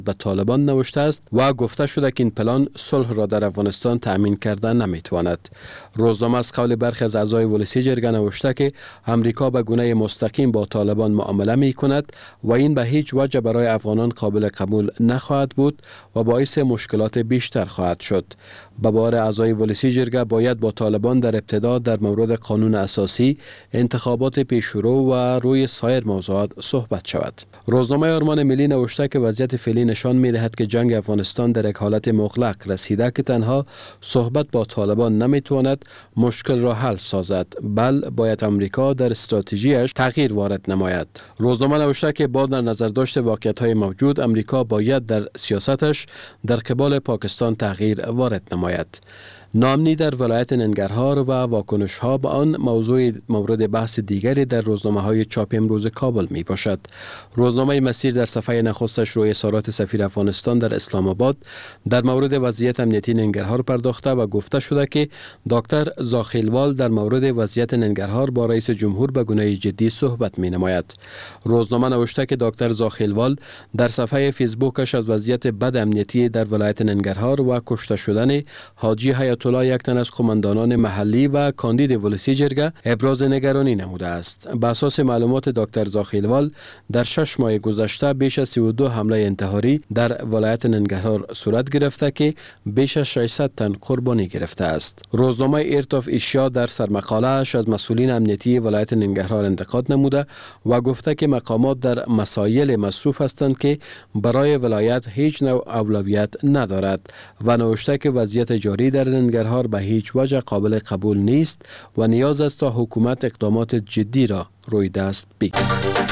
به طالبان نوشته است و گفته شده که این پلان صلح را در افغانستان تأمین کرده نمیتواند. روزنامه از قول برخی از اعضای ولسی جرگه نوشته که امریکا به گونه مستقیم با طالبان معامله می کند و این به هیچ وجه برای افغانان قابل قبول نخواهد بود و باعث مشکلات بیشتر خواهد شد. به باور اعضای ولسی جرگه باید با طالبان در ابتدا در مورد قانون اساسی، انتخابات پیشرو و روی سایر موضوعات صحبت شود. روزنامه آرمان ملی نوشته که وضعیت فعلی نشان می دهد که جنگ افغانستان در یک حالت مغلق رسیده که تنها صحبت با طالبان نمی تواند مشکل را حل سازد، بل باید امریکا در استراتژیش تغییر وارد نماید. روزنامه نوشته که با در نظر داشت واقعیت‌های موجود، امریکا باید در سیاستش در قبال پاکستان تغییر وارد نماید. ناامنی در ولایت ننگرهار و واکنش ها به آن موضوع مورد بحث دیگری در روزنامه های چاپ امروز کابل می باشد. روزنامه مسیر در صفحه نخستش روی اظهارات سفیر افغانستان در اسلام آباد در مورد وضعیت امنیتی ننگرهار پرداخته و گفته شده که دکتر زاخیلوال در مورد وضعیت ننگرهار با رئیس جمهور به گونه جدی صحبت می نماید. روزنامه نوشته که دکتر زاخیلوال در صفحه فیسبوکش از وضعیت بد امنیتی در ولایت ننگرهار و کشته شدن حاجی حیات الله، یک تن از قماندانان محلی و کاندید ولسی جرگه، ابراز نگرانی نموده است. به اساس معلومات دکتر زاخیلوال در 6 ماه گذشته بیش از 32 حمله انتحاری در ولایت ننگرهار صورت گرفته که بیش از 600 تن قربانی گرفته است. روزنامه ایرت آف ایشیا در سرمقاله‌اش از مسئولین امنیتی ولایت ننگرهار انتقاد نموده و گفته که مقامات در مسائل مصروف هستند که برای ولایت هیچ نوع اولویت ندارد و نوشته که وضعیت جاری در ننگرهار به هیچ وجه قابل قبول نیست و نیاز است تا حکومت اقدامات جدی را روی دست بگیرد.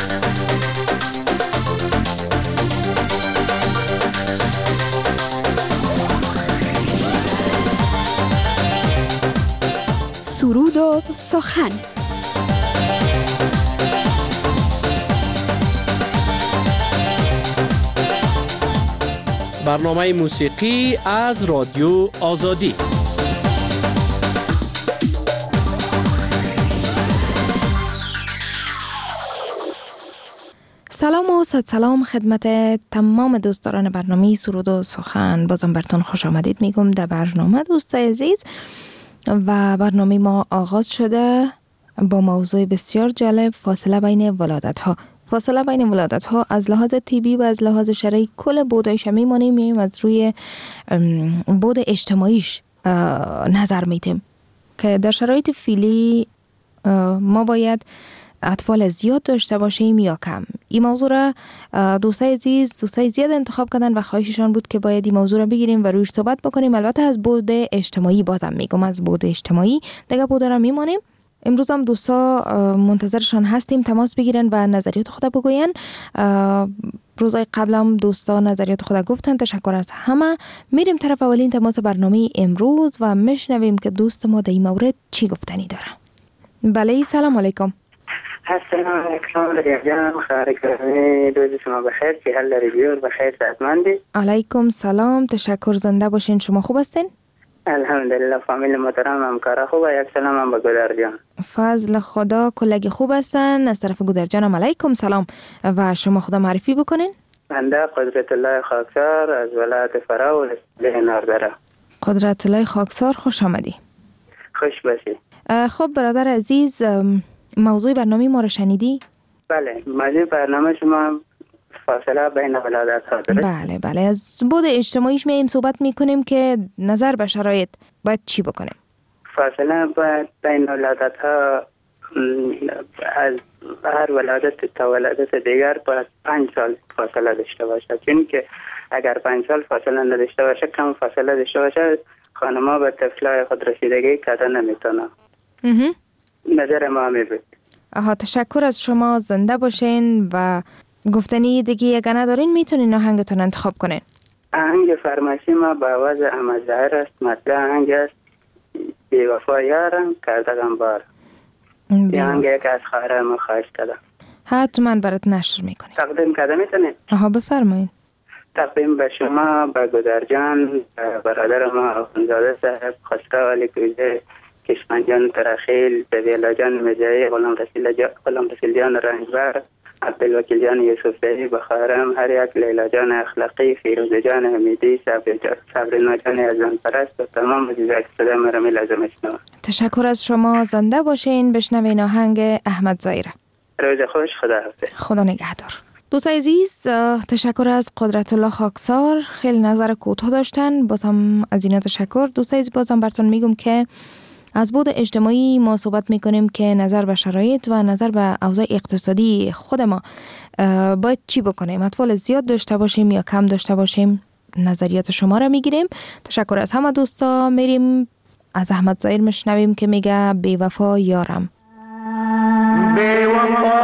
سرود و سخن. برنامه موسیقی از رادیو آزادی. سلام و صد سلام خدمت تمام دوستداران برنامه سرود و سخن. بازم براتون خوش آمدید میگم در برنامه دوست عزیز. و برنامه ما آغاز شده با موضوع بسیار جالب، فاصله بین ولادت ها. فاصله بین ولادت ها از لحاظ طبی و از لحاظ شرعی کل بودش میمانیم از روی بود اجتماعیش نظر میتیم که در شرایط فعلی ما باید اطفال زیاد داشته باشیم یا کم. این موضوع را دوستای زیاد انتخاب کردن و خواهششان بود که باید این موضوع را بگیریم و روش صحبت بکنیم. البته از بود اجتماعی، بازم میگم از بود اجتماعی دیگه بود را میمانیم. امروز هم دوستا منتظرشان هستیم تماس بگیرن و نظریات خود بگوین. روزای قبل هم دوستا نظریات خود گفتن. تشکر از همه. میریم طرف اولین تماس برنامه امروز و میشنویم که دوست ما در این مورد چی گفتنی داره. بله، سلام علیکم. السلام علیکم ریاضیان، خیلی روز شما بخیر، که حال ریویور بخیر، صحتمندی؟ علیکم سلام، تشکر، زنده باشین. شما خوب هستین؟ الحمدلله، فامیل محترم، همکارا خوبه. یک سلام هم به گودرجان. فضل خدا، کلگی خوب هستن. از طرف گودرجانم علیکم سلام. و شما خدا معرفی بکنین. بنده قدرت الله خاکسار از ولایت فرا و له ناردره. قدرت الله خاکسار، خوش آمدی. خوش باشی. خب برادر عزیز، موضوع برنامه ما رو شنیدی؟ بله، موضوع برنامه شما فاصله بین ولادت ها داره. بله، از بود اجتماعیش میایم صحبت میکنیم که نظر به شرایط باید چی بکنیم. فاصله بین ولادت ها از هر ولادت تا ولادت دیگر باید 5 سال فاصله داشته باشه، چون که اگر 5 سال فاصله نداشته باشه، کم فاصله داشته باشه، خانم‌ها به طفلای خود رسیدگی کرده نمیتونه. نظر ما میبود. تشکر از شما، زنده باشین. و گفتنی دیگه اگر ندارین میتونین آهنگتون انتخاب کنین. آهنگ فرمایشی ما با آواز احمد ظاهر است. مطلع آهنگ است بی وفا یارم کردگم بار. این آهنگ یک از خواهرای ما خواهش کردم. حتما برات نشر میکنیم. تقدیم کرده میتونید؟ بفرمایید. تقدیم به شما، به گودرجان، برادر ما اخوندزاده صاحب، خسرو علی کوزه، کشمنجان ترخیل، ببیلا جان مجایی، غلام رسول جان رنجبر، عبدالوکیل جان یوسفزئی بخارم، هر یک، لیلا جان اخلاقی، فیروز جان حمیدی، صبرنا جان ازان پرست و تمام عزیزان که صدای مرا لازم میشنوند. تشکر از شما. زنده باشین. بشنوین آهنگ احمد ظاهره. روز خوش. خدا حافظ. خدا نگهدار. دوست عزیز، تشکر از قدرت الله خاکسار، خیلی نظر کوتاه داشتن. بازم از اینا تشکر. دوست عزیز، بازم براتون میگم که از بود اجتماعی ما صحبت میکنیم که نظر به شرایط و نظر به اوضاع اقتصادی خود ما باید چی بکنیم، اطفال زیاد داشته باشیم یا کم داشته باشیم. نظریات شما را میگیریم. تشکر از همه دوستا. میریم از احمد ظاهر میشنویم که میگه بی وفا یارم. بی وفا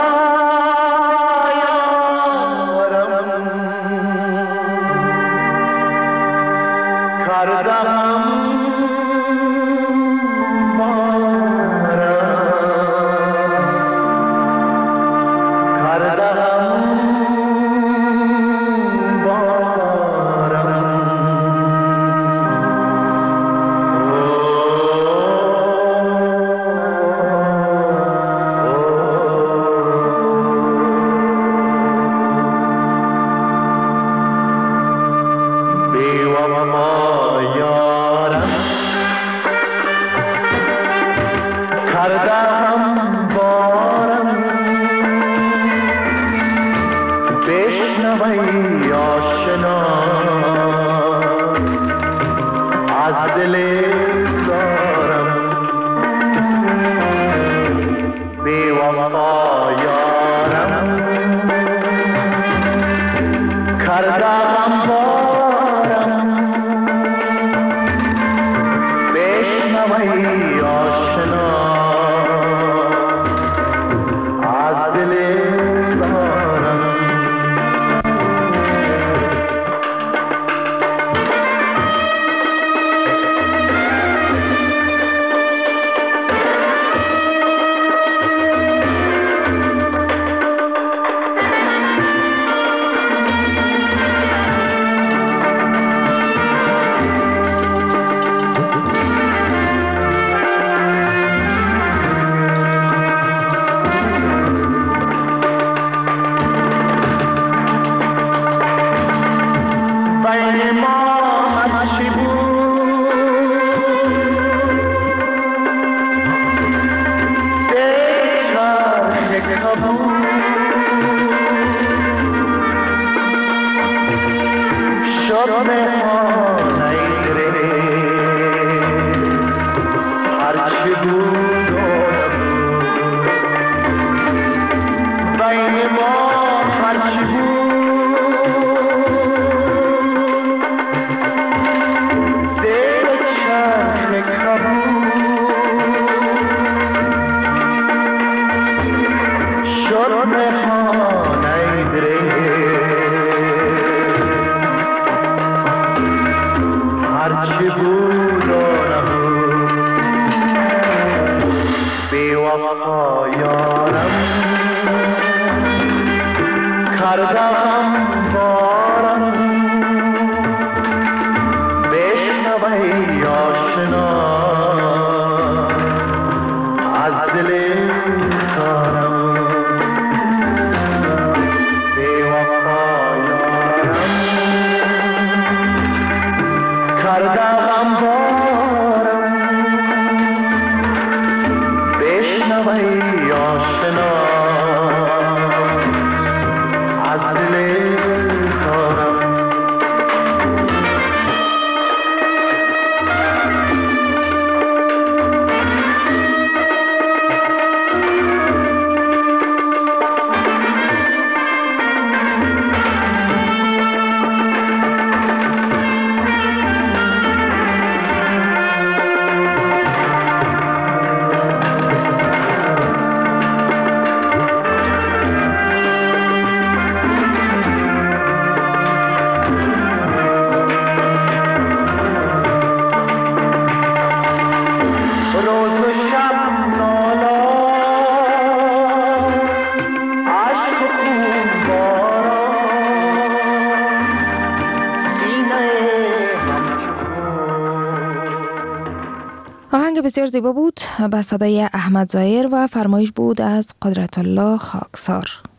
آهنگ بسیار زیبا بود به صدای احمد ظاهر و فرمایش بود از قدرت الله خاکسار.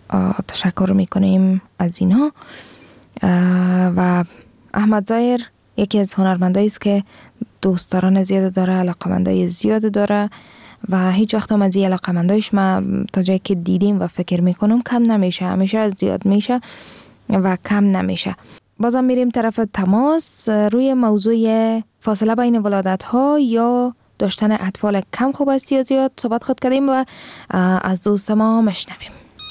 تشکر میکنیم از اینها. و احمد ظاهر یکی از هنرمندایی است که دوستداران زیاد داره، علاقمندای زیاد داره و هیچ وقت هم از این علاقمندایش ما تا جایی که دیدیم و فکر میکنم کم نمیشه، همیشه از زیاد میشه و کم نمیشه. بازم میریم طرف تماس روی موضوع فاصله بین ولادت ها یا داشتن اطفال کم خوب است یا زیاد صحبت خود کردیم و از دوست ما مشنویم.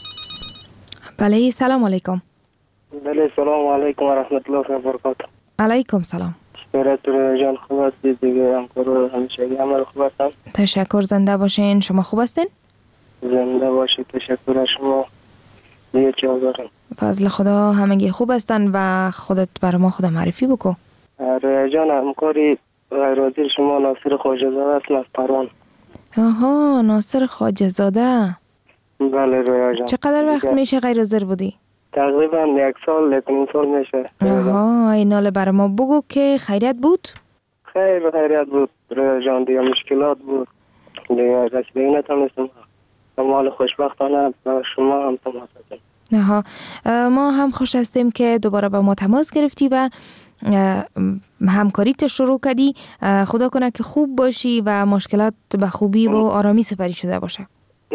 بله سلام علیکم. بله سلام علیکم و رحمت الله و برکاته. علیکم سلام. شکرتون جان خوب هستید دیگه، همکارو همیشگی عمل خوب هستم. تشکر، زنده باشین. شما خوب هستین؟ زنده باشید. تشکر از شما. دیگه چه دارم؟ فضل خدا همگی خوب هستن و خودت برای ما خود معرفی بکو. رویا جان همکاری غیرحاضر شما ناصر خواجه زاده است از پروان. آها ناصر خواجه زاده. بله رویا جان. چقدر وقت میشه غیر حاضر بودی؟ تقریبا 1 سال 1 سال میشه. آها اینال برای ما بگو که خیریت بود؟ خیریت بود رویا جان، دیگه مشکلات بود دیگه رسیدگی نتونستم. مال خوشبختانه با شما هم تماس گرفتم. آها ما هم خوش هستیم که دوباره با ما تماس گرفتی و همکاریت شروع کردی. خدا کنه که خوب باشی و مشکلات به خوبی و آرامی سپری شده باشه.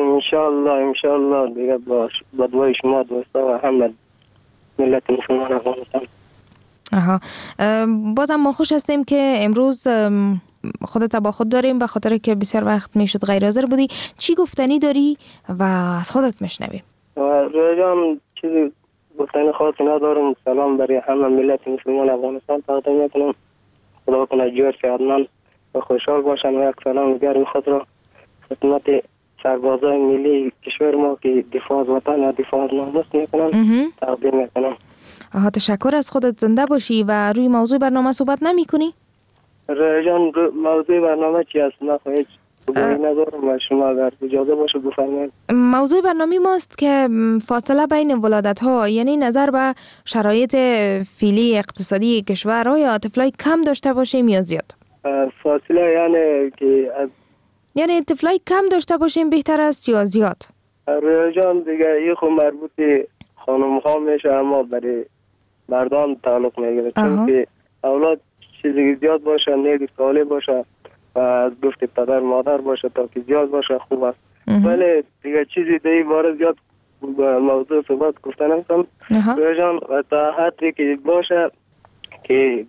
انشالله دیگه با دوای شما دوستا و همه ملت مسلمان افغانستان. آها بازم ما خوش هستیم که امروز خودت با خود داریم به خاطر که بسیار وقت میشد غیر حاضر بودی. چی گفتنی داری و از خودت میشنویم؟ رویا جان چیزی گفتنی خاصی ندارم. سلام برای همه ملت مسلمان افغانستان تقدیم میکنم. خدا کنه جور شادمان و خوشحال باشن و یک سلام گرم خود را خدمت سربازای ملی کشور ما که دفاع از وطن و دفاع از ناموس میکنن تقدیم میکنم. آها تشکر، از خودت زنده باشی. و روی موضوع برنامه صحبت نمی کنی؟ رویا جان موضوع برنامه چی است؟ من هیچ ندارم و شما اگر اجازه باشه بفرمایید. موضوع برنامه ماست که فاصله بین ولادت ها، یعنی نظر به شرایط فعلی اقتصادی کشور، آیا طفلای کم داشته باشیم یا زیاد؟ فاصله یعنی که یعنی طفلای کم داشته باشیم بهتر است یا زیاد؟ رویا جان دیگه این خود مربوط خانم ها میشه، اما برای مردان تعلق میگیره. چون که اولاد چیزی زیاد باشه، نیک ساله باشه و از گفت پدر مادر باشه تا که زیاد باشه خوب است. ولی دیگه چیزی دیگه باره زیاد موضوع صحبت گفتن نمیتونم. رویا جان تا حدی که باشه که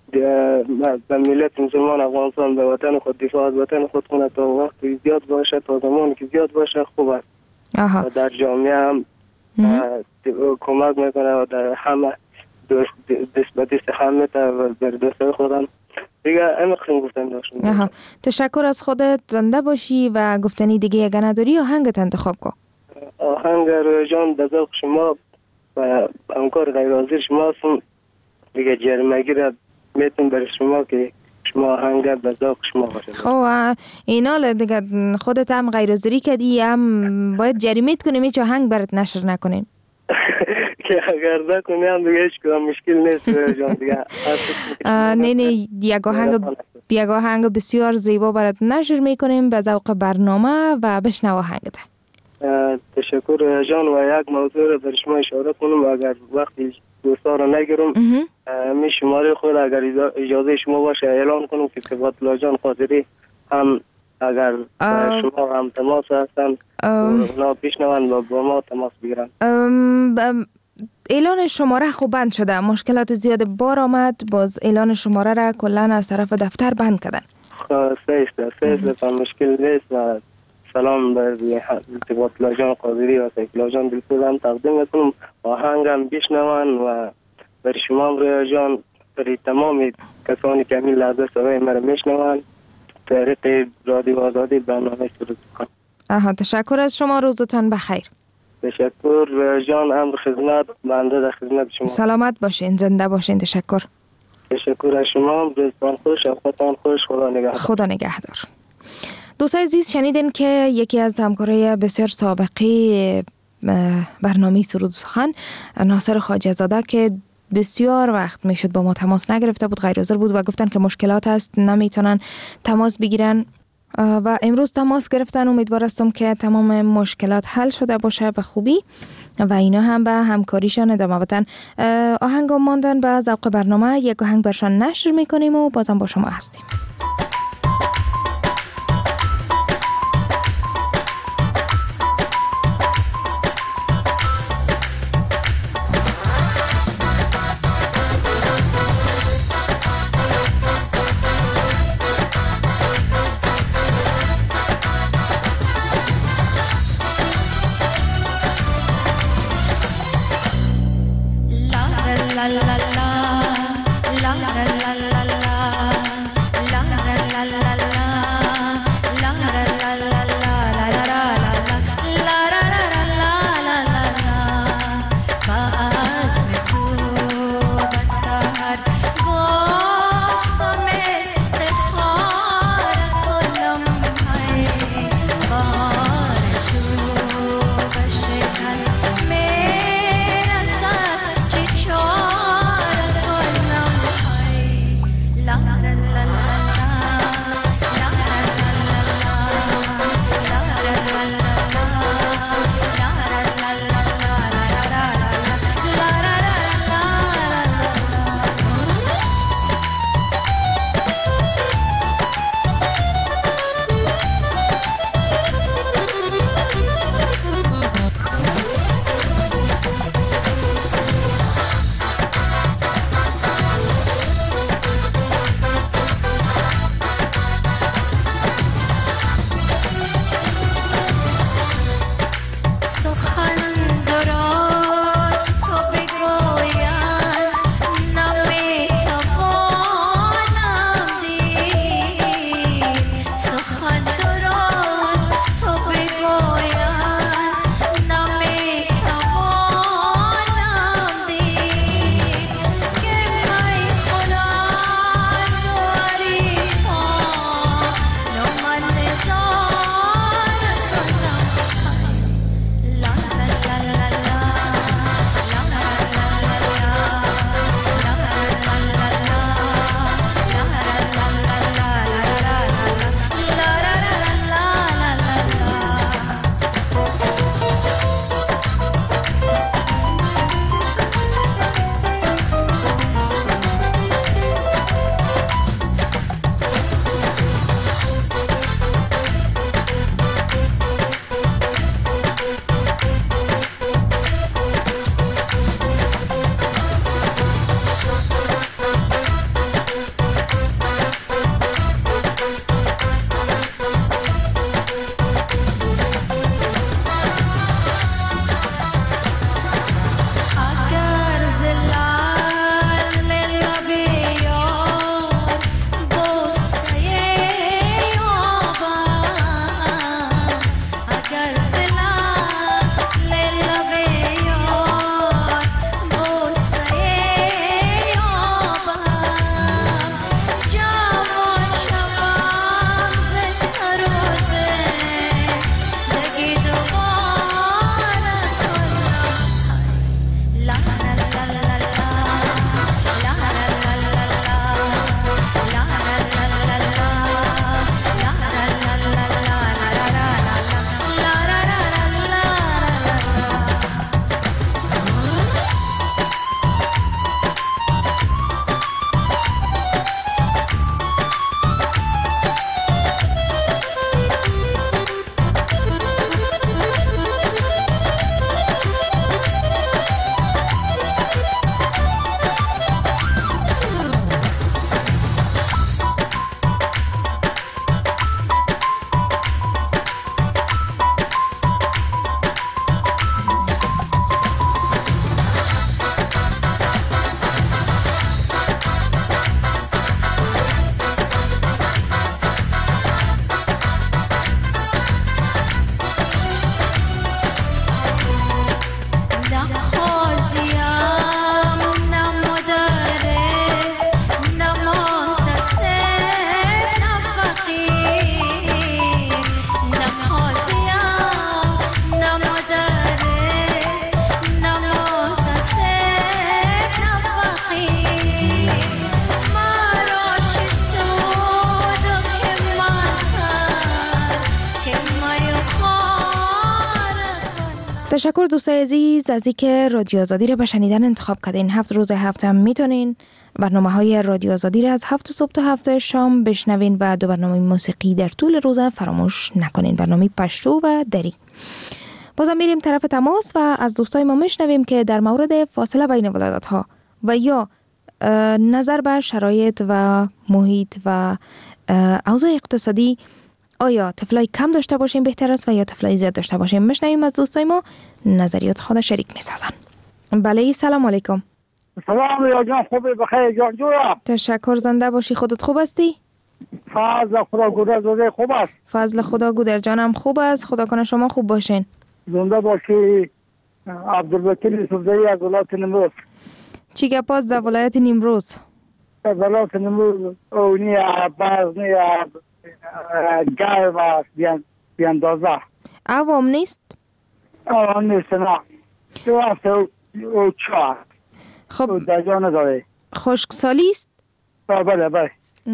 به ملت مسلمان افغانستان به وطن خود دفاع از وطن خود کنه تا وقتی زیاد باشه، تا زمانی که زیاد باشه خوب است. و در جامعه هم کمک میکنه و در همه دست به دست همه و در دست خودم دیگه امقسم گفتن داشتم. تشکر، از خودت زنده باشی. و گفتنی دیگه اگه نداری آهنگت انتخاب کن. آهنگ رویا جان به ذوق شما و همکار غیر حاضر شما هستم دیگه. جرمگی را میتون برای شما که شما آهنگ به ذوق شما باشه. خب اینا دیگه خودت هم غیر حاضری کردی، هم باید جریمت کنیم هیچ آهنگ برات نشر نکنیم. که اگر نکنیم دیگه هیچ کدام مشکل نیست جان دیگه. نه یک آهنگ بسیار زیبا برات نشر میکنیم به ذوق برنامه و بشنو آهنگت. تشکر جان. و یک موضوع رو برای شما اشاره کنم اگر وقتی دوستا رو نگیرم می شماره خود اگر اجازه شما باشه اعلان کنم که فضل جان قادری هم اگر شما هم تماس هستن اونا پیشنوان و با ما تماس بگیرن. اعلان شماره خوب بند شده، مشکلات زیاد بار آمد، باز اعلان شماره را کلن از طرف دفتر بند کردن. سیسته مشکل نیست. و سلام به فضل جان قادری و سیکلا جان دلسوز هم تقدیم میکنم. آهنگم بشنوان و برای شما هم رویا جان برای تمام کسانی که همین لحظه صدای مرا میشنوان طریق رادیو آزادی برنامه شروع کنم. تشکر از شما، روزتان بخیر. تشکر رویا جان، امر خدمت، بنده در خدمت شما. سلامت باشین، زنده باشین. تشکر از شما. روزتان خوش، اوقاتان خوش. خدا نگهدار. دوستای عزیز شنیدین که یکی از همکارای بسیار سابقه برنامه سرود سخن ناصر خواجه زاده که بسیار وقت میشد با ما تماس نگرفته بود، غیر حاضر بود و گفتن که مشکلات هست نمیتونن تماس بگیرن و امروز تماس گرفتن. امیدوار هستم که تمام مشکلات حل شده باشه به خوبی و اینا هم به همکاریشان ادامه بدن. آهنگ ماندن به ذوق برنامه، یک آهنگ برشان نشر میکنیم و بازم با شما هستیم. تشکر دوستای عزیز از اینکه رادیو آزادی را به شنیدن انتخاب کردین. 7 روز هفته هم میتونین برنامه‌های رادیو آزادی را از 7 صبح تا 7 شام بشنوین و 2 برنامه موسیقی در طول روز فراموش نکنین، برنامه پشتو و دری. بازم میریم طرف تماس و از دوستای ما میشنویم که در مورد فاصله بین ولادت‌ها و یا نظر به شرایط و محیط و اوضاع اقتصادی آیا طفلای کم داشته باشیم بهتر است و یا طفلای زیاد داشته باشیم. میشنویم از دوستای ما نظریات خود شریک میسازن. بله سلام علیکم. سلام یا جان، خوبی بخیر جان جورا. تشکر، زنده باشی. خودت خوب هستی؟ فضل خدا گودر خوب است. فضل خدا گودر جانم خوب است. خدا کنه شما خوب باشین. زنده باشی. عبدالوکیل یوسفزئی از ولایت نیمروز. چی گپاست در ولایت نیمروز؟ ولایت نیمروز اونی برزنی گرم است بیاندازه. عوام نیست؟ عوام نیست نه. تو هست او چه خب در جا نداره. خشکسالی است؟ بله.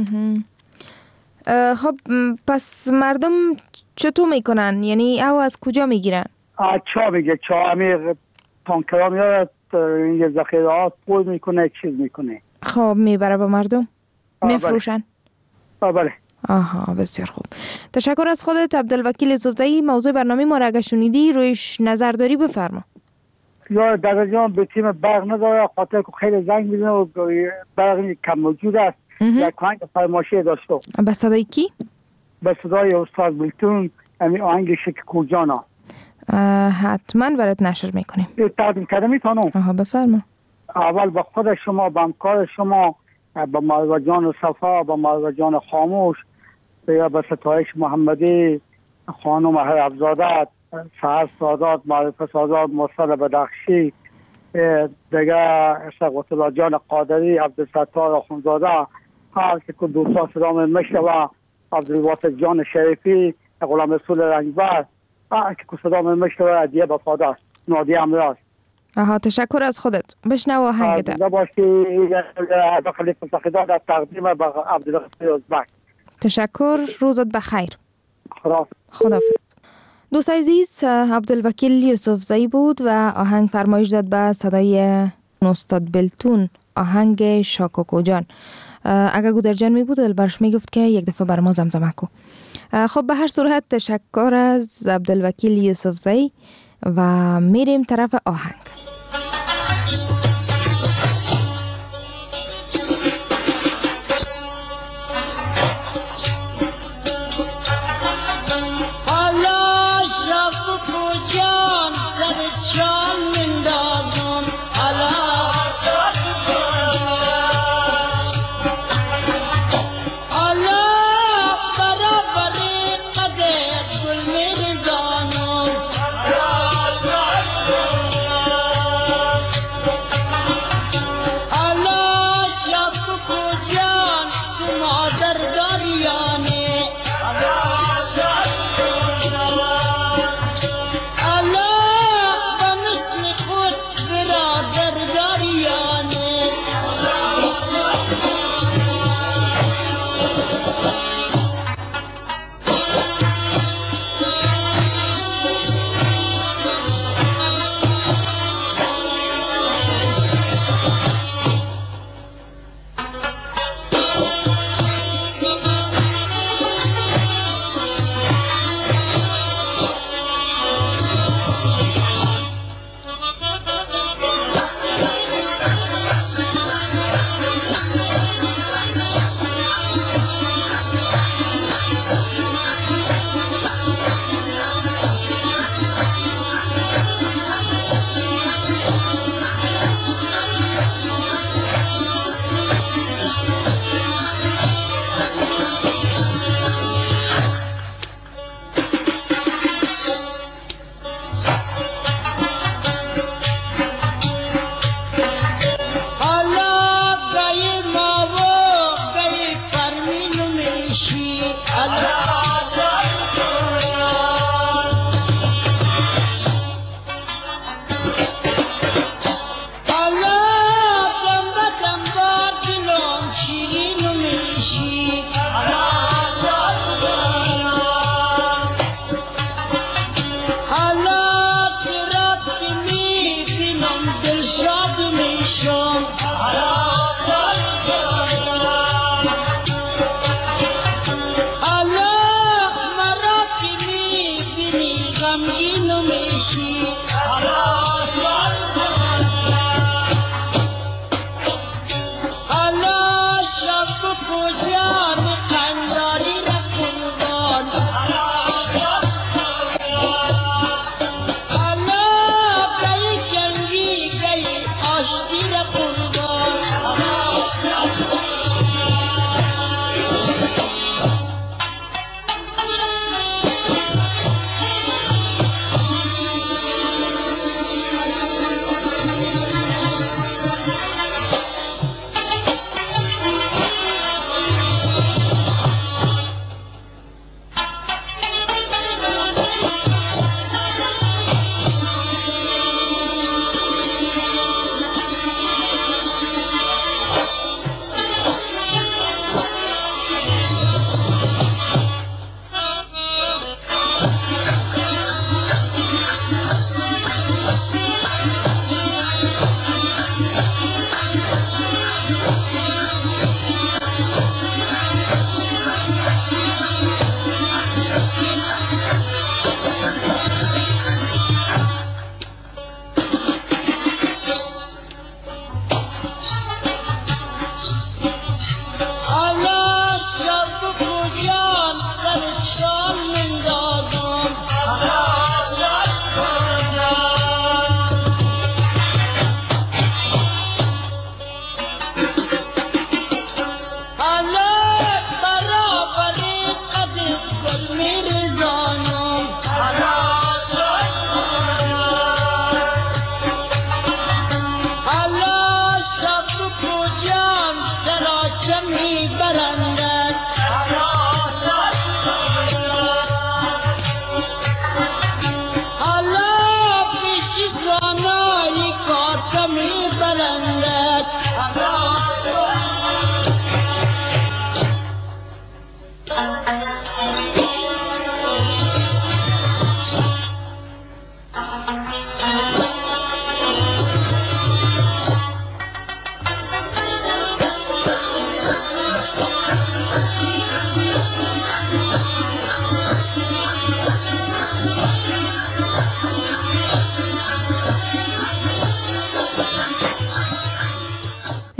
خب پس مردم چطور میکنن؟ یعنی او از کجا میگیرن؟ چا میگه چا امیر تانکرها میاد یه ذخیرات پول میکنه چیز میکنه. خب میبره با مردم میفروشن؟ بله. آها بسیار خوب. تشکر از خودت عبدالوکیل یوسفزئی. موضوع برنامه ما را اگه شنیدی رویش نظر داری بفرما. یا در جان به تیم برق نداره، خاطر که خیلی زنگ میزنه و برق کم موجود است. یک آهنگ فرمایشی داشته. به صدای کی؟ به صدای استاد بلتون، همین آهنگ شک کوجانا. حتما برات نشر میکنیم. تقدیم کردم میتونم. آها بفرما. اول به خود شما، به همکار شما، به مروه جان صفا، به مروه جان خاموش، یا به ستایش محمدی، خانم هرابزاده، سهر سادات، معرفه سادات، مرسل بدخشی، دیگه شقوت الله جان قادری، عبدالستار آخونزاده، هر که دوستا صدام مشتوه، عبدالواسط جان شریفی، غلام رسول رنگبر، هر که صدام مشتوه، عدیه بفادر، نادی امراض. آها تشکر از خودت. بشنو آهنگت. زنده باشی. خلیفه سخیداد از تقدیم به عبدالغفور ازبک. تشکر، روزت بخیر. خداحافظ. دوست عزیز، عبدالوکیل یوسفزئی بود و آهنگ فرمایش داد به صدای استاد بلتون، آهنگ شاکوکو جان. اگه گودر جان می بود البرش می گفت که یک دفعه بر ما زمزمه کو. خب به هر صورت تشکر از عبدالوکیل یوسفزئی و میریم طرف آهنگ.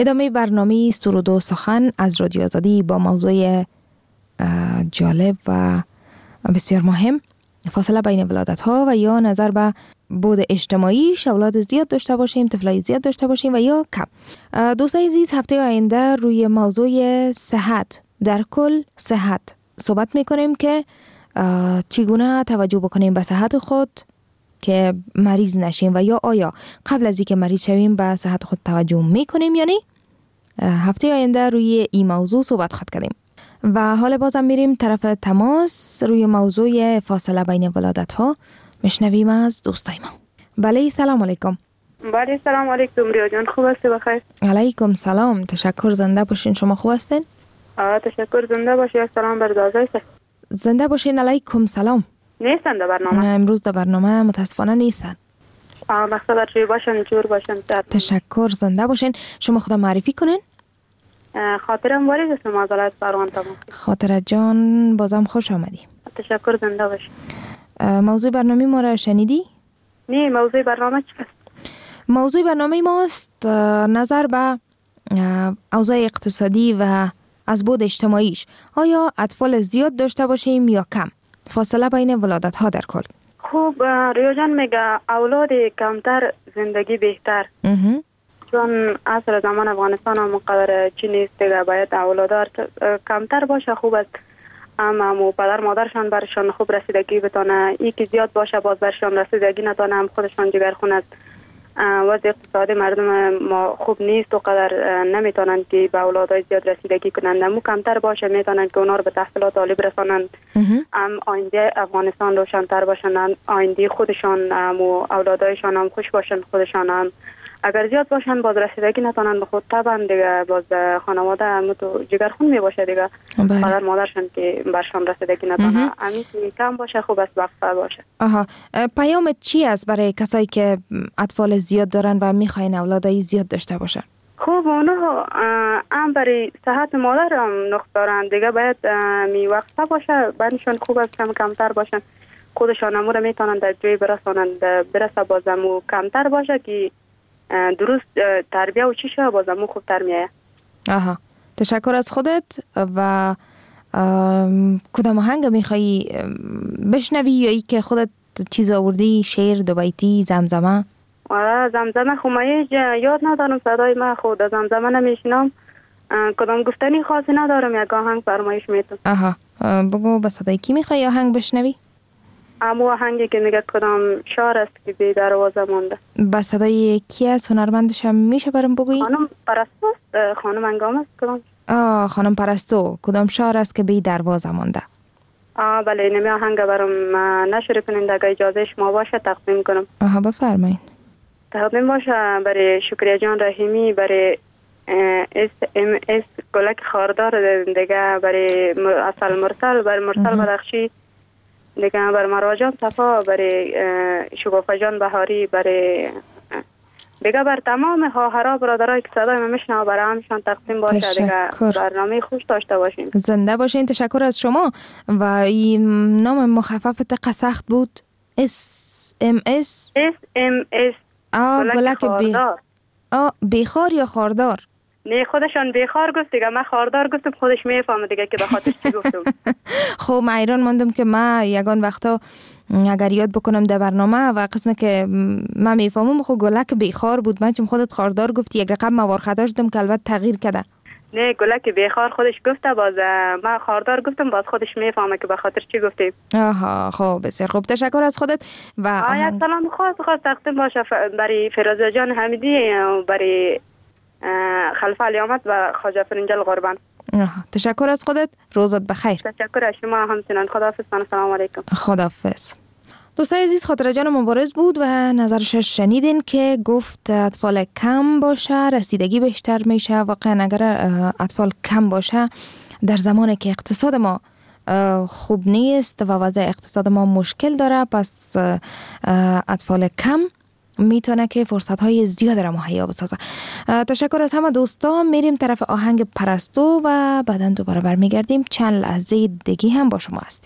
ادامه برنامه سرود و سخن از رادیو آزادی با موضوع جالب و بسیار مهم، فاصله بین ولادت ها و یا نظر به بود اجتماعیش، اولاد زیاد داشته باشیم، طفلای زیاد داشته باشیم و یا کم. دوستای عزیز، هفته آینده روی موضوع صحت، در کل صحت صحبت میکنیم که چگونه توجه بکنیم به صحت خود که مریض نشیم و یا آیا قبل از اینکه مریض شویم به صحت خود توجه میکنیم یا نه. هفته آینده روی این موضوع صحبت خواهد کردیم. و حالا بازم میریم طرف تماس روی موضوع فاصله بین ولادت ها. مشنویم از دوستای ما. بله، سلام علیکم. بله، سلام علیکم. ریا جان خوب هستی؟ بخیر. علیکم سلام، تشکر. زنده باشین. شما خوب هستین؟ تشکر. زنده باشی. سلام بر دازای زنده باشین. علیکم سلام. نیستن در برنامه؟ امروز در برنامه متاسفانه نیستن. مقصد در جوی باشن، جور باشن. تشکر. زنده باشین. شما خدا معرفی کنین. خاطرم وارد است معذرت فرمان تمام. خاطر جان بازم خوش آمدی. تشکر. زنده باشی. موضوع برنامه ما را شنیدی؟ نه، موضوع برنامه چی است؟ موضوع برنامه ماست نظر به اوضاع اقتصادی و از بود اجتماعیش. آیا اطفال زیاد داشته باشیم یا کم؟ فاصله بین ولادت ها در کل. خوب، ریا جان میگه اولاد کمتر زندگی بهتر. چون عصر زمان افغانستان هم مقدر چی نیست دیگه، باید اولادار کمتر باشه. خوب است اما پدر مادرشان برشان خوب رسیدگی بتانه. ای که زیاد باشه باز برشان رسیدگی نتانه، هم خودشان جگرخون است. وضع اقتصادی مردم ما خوب نیست و قدر نمیتونن که به اولادای زیاد رسیدگی کنند. مو کمتر باشه میتونن که اونا رو به تحصیلات عالی برسانند. آینده افغانستان روشن‌تر باشن، آینده خودشان و اولادایشان هم خوش باشن. خودشان هم اگر زیاد باشن باز رسیدگی نتونن به خود، طبعا دیگه باز خانواده هم تو جگرخون می باشه دیگه. پدر مادرشان که برشان رسیدگی نتونه. همین کم باشه خوب است، وقفه باشه. پیام چی است برای کسایی که اطفال زیاد دارن و میخواین اولادای زیاد داشته باشن؟ خوب، اونا هم برای صحت مادر هم نقص دارن دیگه، باید می وقفه باشه. برشان خوب است کمتر باشن، خودشان هم رو میتونن در جوی برسانند. برسه بازم کمتر باشه که درست تربیه و چی شو بازم خوبتر میایه. تشکر از خودت. و کدام آهنگ میخوایی بشنوی یا ای که خودت چیز آوردی؟ شعر، دو بیتی، زمزمه؟ زمزمه خمایش یاد ندارم، صدای من خود زمزمه نمیشنم. کدام گفتنی خاصی ندارم، یک آهنگ فرمایش میتونم. بگو به صدای کی میخوایی آهنگ بشنوی؟ امو آهنگی که میگه کدام شعر است که بی دروازه مونده. با صدای کی است؟ هنرمندش هم میشه برام بگویی؟ خانم پرستو است. خانم انگام است. کدام؟ خانم پرستو. کدام شعر است که بی دروازه مونده؟ بله، نمی آهنگ برام نشر کنید اگه اجازه شما باشه تقدیم کنم. بفرمایید. تقدیم باشه برای شکریه جان رحیمی، برای SMS گلک خاردار دیگه، برای اصل مرسل، برای مرسل بدخشی دیگه، برای مروه جان صفا، برای شگوفه جان بهاری، برای دیگه بر تمام خواهرها برادرایی که صدای من میشنوه برای همشان تقسیم باشه دیگه. برنامه خوش داشته باشین. زنده باشین. تشکر از شما. و این نام مخفف دقیقه سخت بود. SMS گلک بیخار یا خاردار؟ نه، خودشان بیخار گفت دیگه، من خاردار گفتم. خودش میفهمه دیگه که به خاطر چی گفتم. خب من ایران ماندم که من یگان وقتا اگر یاد بکنم در برنامه و قسمه که من میفهمم خب گلک بیخار بود. من چون خودت خاردار گفتی یک رقم موار خطا شدم که البته تغییر کرده. نه، گلک بیخار خودش گفته، باز من خاردار گفتم، باز خودش میفهمه که به خاطر چی گفتیم. خب بسیار خوب. تشکر از خودت. و سلام خاص تقدیم باشه برای فیروزه جان حمیدی، برای خلفه علیامت و خواجه فرنجل قربان. تشکر از خودت. روزت بخیر. تشکر از شما همچنان. خداحافظ. سلام علیکم. خداحافظ. دوستای عزیز، خاطره جان مبارز بود و نظرش شنیدین که گفت اطفال کم باشه رسیدگی بهتر میشه. واقعا اگر اطفال کم باشه در زمانی که اقتصاد ما خوب نیست و وضع اقتصاد ما مشکل داره، پس اطفال کم میتونه که فرصت‌های زیاد را مهیا بسازه. تشکر از همه دوستا. میریم طرف آهنگ پرستو و بعداً دوباره برمیگردیم. چند لحظه دیگه هم با شما هستیم.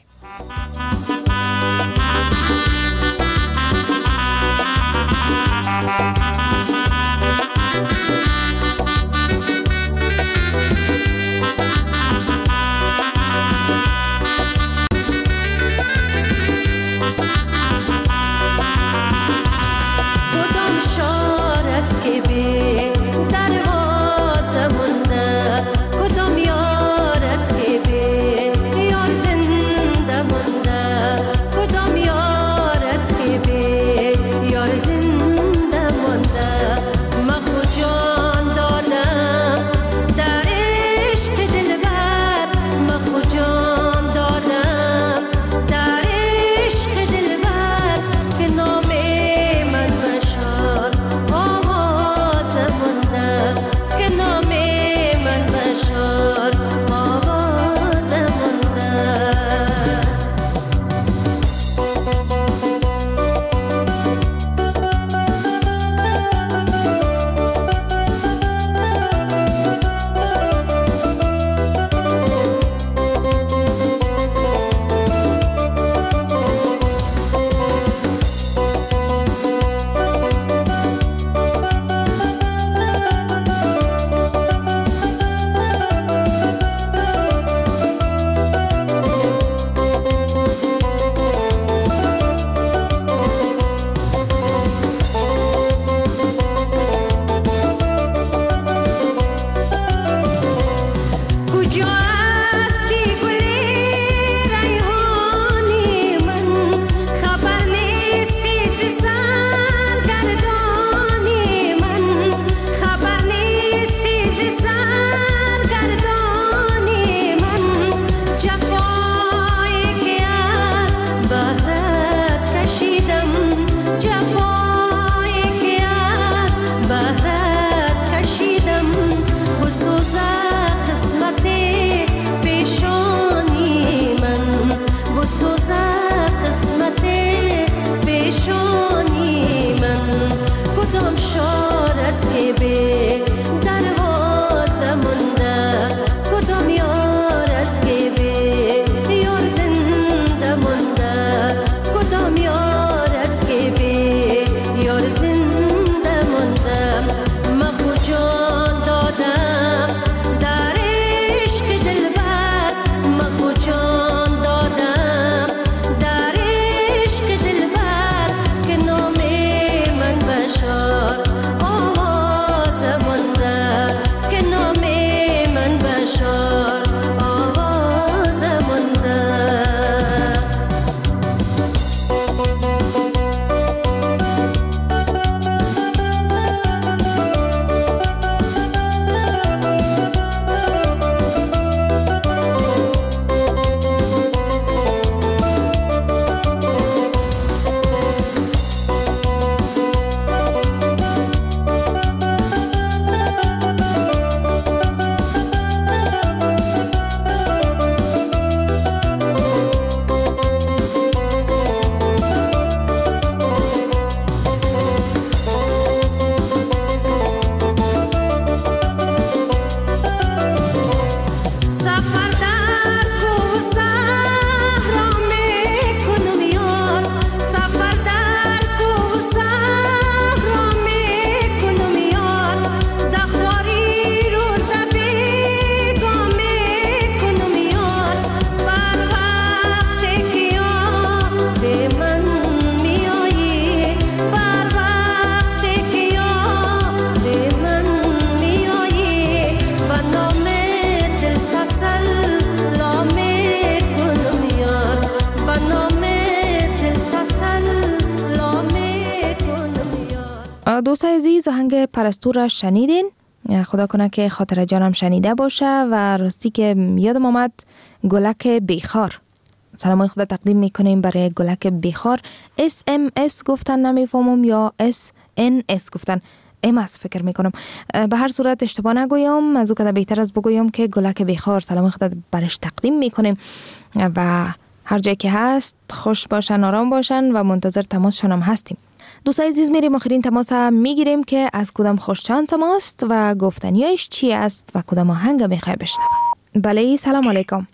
دوست عزیز آهنگ پرستو را شنیدین؟ خدا کنه که خاطر جانم شنیده باشه و راستی که یادم آمد گلک بیخار. سلام خدا تقدیم میکنیم برای گلک بیخار. SMS گفتن نمیفهمم یا SNS گفتن MS فکر میکنم. به هر صورت اشتباه نگویم، از او که بهتر از بگویم که گلک بیخار سلام خدا برش تقدیم میکنیم و هر جایی که هست خوش باشن، آرام باشن و منتظر تماسشون هم هستیم. دوستای عزیز میریم آخرین تماس میگیریم که از کدام خوشچانس ماست و گفتنیایش چی است و کدام آهنگ میخوای بشنوه. بله سلام علیکم.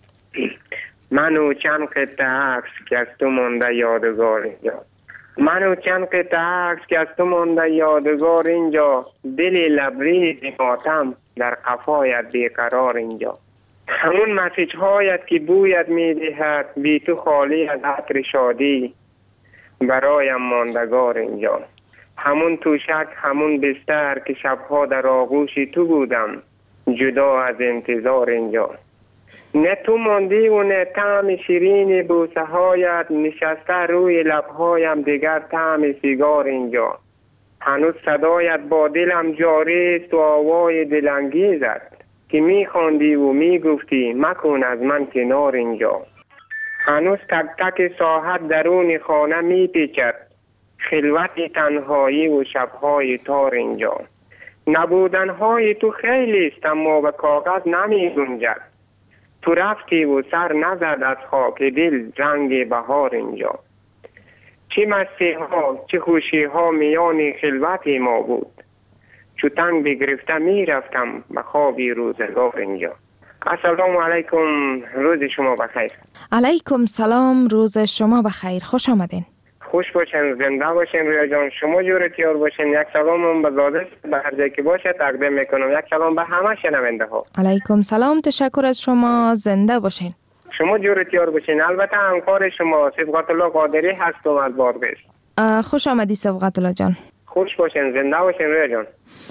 منو چند قطعه عکس که از تو مونده یادگار اینجا، منو چند قطعه عکس که از تو مونده یادگار اینجا، دل لبریز ماتم در قفایت بیقرار اینجا، همون مسیج هایت که بویت میدهد بی تو خالی از عطر شادی برایم ماندگار اینجا، همون توشک همون بستر که شبها در آغوش تو بودم جدا از انتظار اینجا، نه تو ماندی و نه طعم شیرین بوسه هایت نشسته روی لبهایم دیگر طعم سیگار اینجا، هنوز صدایت با دلم جاری است و آوای دلانگیزت که میخواندی و میگفتی مکن از من کنار اینجا، هنوز تک تک ساعت درون خانه میپیچد خلوت تنهایی و شبهای تار اینجا، نبودنهای تو خیلی است اما به کاغذ نمی گنجد، تو رفتی و سر نزد از خاک دل رنگ بهار اینجا، چه مستی ها چه خوشی ها میان خلوت ما بود، چو تنگ بگرفته میرفتم به خوابی روزگار اینجا. السلام علیکم، روز شما بخیر. علیکم سلام، روز شما بخیر، خوش آمدین. خوش باشین، زنده باشین رویا جان، شما جور تیار باشین. یک سلام به زاده به هر جایی که باشه تقدیم میکنم، یک سلام به همه شنونده ها. علیکم سلام، تشکر از شما، زنده باشین. شما جور تیار باشین. البته همکار شما صبغت الله قادری هستم از بارگش. خوش آمدی صبغت الله جان. خوش باشین، زنده باشین رویا جان.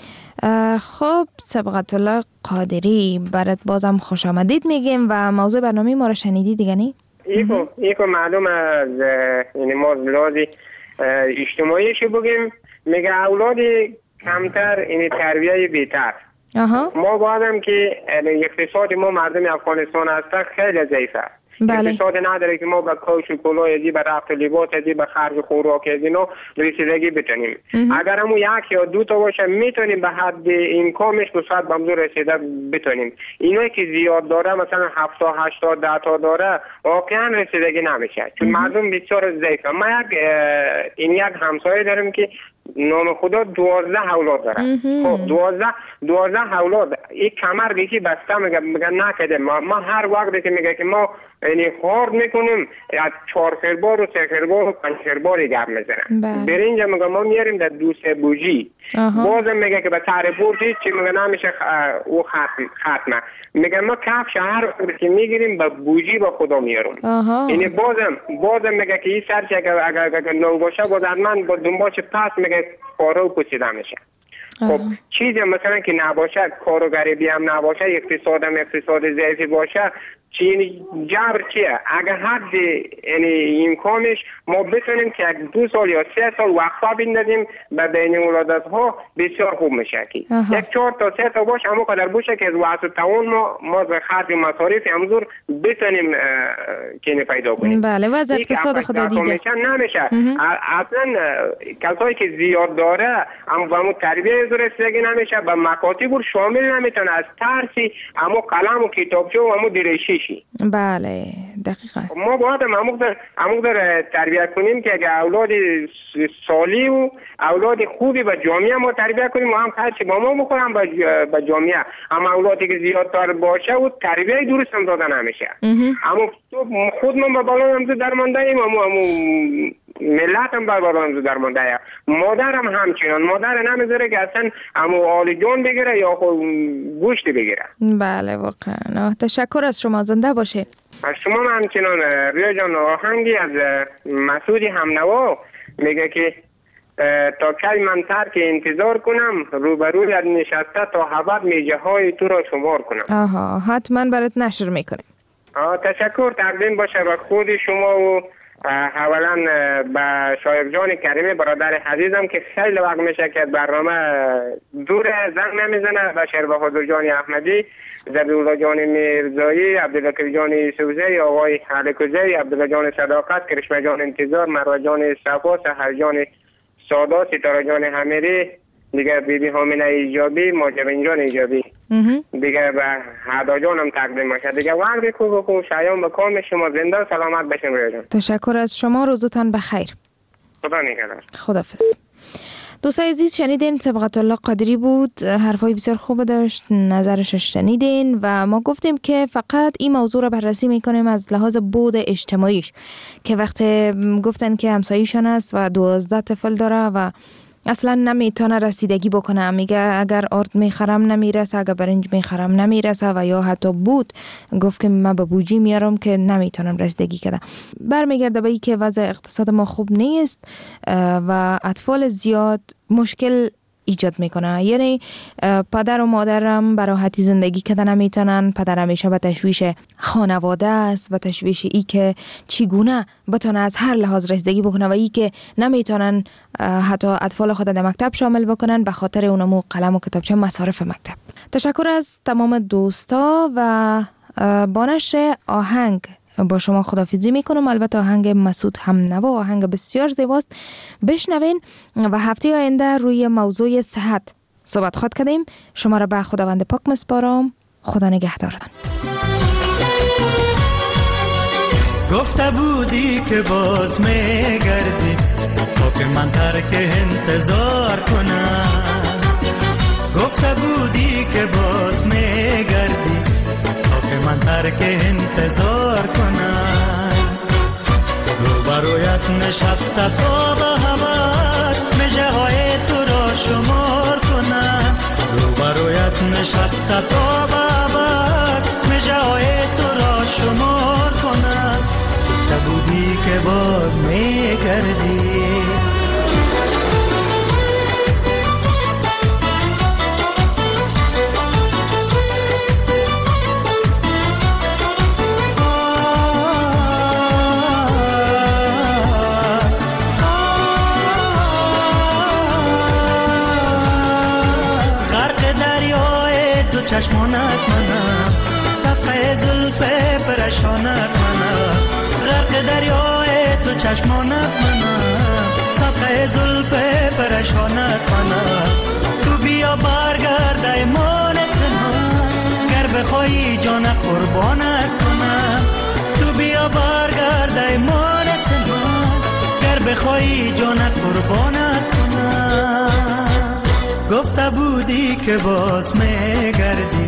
خب صبغت الله قادری برات بازم خوش آمدید میگیم و موضوع برنامه ما رو شنیدی دیگه نی؟ ایکو معلوم از یعنی ما لازی اجتماعیشو بگیم، میگه اولادی کمتر این تربیه بیتر. ما بعدم که اقتصاد ما مردم افغانستان هسته خیلی ضعیفه. اقتصاد نداره که ما به کوچ و کلاه ازی به رفت لباس ازی به خرج خوراک ازی نو رسیدگی بتونیم. اگر همون یک یا دو تا باشه میتونیم به حد اینکامش به صورت بمزور رسیده بتونیم. اینایی که زیاد داره مثلا 70 80 10 تا داره واقعا رسیدگی نمیشه چون مردم بسیار ضعیفه. ما یک همسایه داریم که نام خدا 12 اولاد داره. خب 12 اولاد این کمر دیگه بسته میگه نکده. ما هر وقت که میگه که ما یعنی خورد میکنیم از 4 خیربار و 3 خیربار و 5 خیربار گپ میزنن. برنج میگه ما میاریم در 2 بوجی. بازم میگه که به سر بورد چی میگه نمیشه او ختمه. میگه ما کفش هر وقت که میگیریم به بوجی با خدا میارم. یعنی بازم میگه که این سرچ اگر نو باشه باز من با دنبالش پس میگه کارو پوشیده میشه. خب چیزی مثلا که نباشه، کارو غریبی هم نباشه، اقتصاد ضعیفی باشه، چی جبر چیه؟ اگر حد یعنی امکانش ما بتونیم که 2 سال یا 3 سال وقفه بندازیم به بین اولادت ها بسیار خوب میشه که 1 4 تا 3 تا باشه اما قدر باشه که از واسه تاون ما به خرج مصارف همزور بتونیم که پیدا کنیم. بله وضع اقتصاد خدا دیده نمیشه. اصلا کسایی که زیاد داره اما تربیه رسیدگی نمیشه، به مکاتب شامل نمیتونه از ترسی اما قلم و کتابچه و اما دریشی. بله دقیقا. ما باید اموق در تربیت کنیم که اگر اولاد سالی و اولاد خوبی به جامعه ما تربیت کنیم و هم خرچی با ما بخورم به جامعه. اما اولادی که زیادتر باشه و تربیه درست هم داده نمیشه. اما خود من به بالا هم درمانده ایم، اما ملت هم به بالا هم درمانده ایم. مادرم همچنان مادر نمیذاره که اصلا اما آل جان بگیره یا گوشت بگیره. بله واقعا. تشکر از شما، زنده باشه. از شما همچنان. ریا جان آهنگی از مسعود همنوا میگه که تا کی من ترک انتظار کنم، روبروی از نشسته تا ابد میجه های تو را شمار کنم. حتما برات نشر میکنیم. تشکر. تقدیم باشه به خود شما و اولا به شایق جان کریمی برادر عزیزم که خیلی وقت میشه که برنامه دور زنگ نمیزنه، و شیر بهادر جان احمدی، زبیولا جان میرزایی، عبدالکریم جان یوسفزی، آقای حلکوزی، عبدالله جان صداقت، کرشمه جان انتظار، مروه جان صفا، سحر جان سادا، ستاره جان حمیری، دیگه بیبی حامینه ایجابی، ماجبین جان ایجابی، دیگه به هدا جانم تقدیم باشه. دیگه وقتی خوب شایان به کام شما زنده و سلامت بشین رویا جان. تشکر از شما، روزتان بخیر. خدا نگهدار. خداحافظ. دوستای عزیز شنیدین صبغت الله قادری بود، حرفای بسیار خوب داشت، نظرش شنیدین و ما گفتیم که فقط این موضوع رو بررسی میکنیم از لحاظ بود اجتماعیش، که وقتی گفتن که همسایه‌شان است و 12 طفل داره و اصلا نمیتونه رسیدگی بکنه، میگه اگر آرد میخرم نمیرسه، اگر برنج میخرم نمیرسه و یا حتی بود گفت که من به بوجی میارم که نمیتونم رسیدگی کنم. برمیگرده به این که وضع اقتصاد ما خوب نیست و اطفال زیاد مشکل ایجاد میکنه. یعنی پدر و مادرم به راحتی زندگی کردن نمیتونن، پدر همیشه به تشویش خانواده است و تشویش ای که چگونه بتونه از هر لحاظ رسیدگی بکنه و ای که نمیتونن حتی اطفال خود در مکتب شامل بکنن به خاطر اونمو قلم و کتابچه مصارف مکتب. تشکر از تمام دوستا و با نشر آهنگ با شما خداحافظی میکنم. البته آهنگ مسعود همنوا آهنگ بسیار زیباست، بشنوین و هفته آینده روی موضوع صحت صحبت خواهد کردیم. شما را به خداوند پاک مسپارم. خدا نگهدارتان. گفته بودی که باز میگردی تا که من ترک انتظار کنم، گفته بودی که باز میگردی تا که من ترک انتظار کنم. روبرویت نشسته تا به هوات مژه های تو را شمار کنم، روبرویت نشسته تا به هوات مژه های تو را شمار کنم. گفته بودی که باز میگردی. چشمانت منم، صفحه زلف پرشانت منم، غرق دریای تو چشمانت منم، صفحه زلف پرشانت منم. تو بیا برگرد ایمان من، گر بخوایی جان قربانت کنم. تو بیا برگرد ایمان من، گر بخوایی جان قربانت کنم. گفته بودی که باز میگردی